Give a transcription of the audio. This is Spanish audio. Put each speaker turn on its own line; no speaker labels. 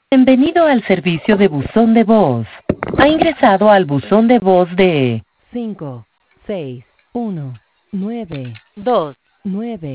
Bienvenido al servicio de buzón de voz. Ha ingresado al buzón de voz de 5, 6, 1, 9, 2, 9.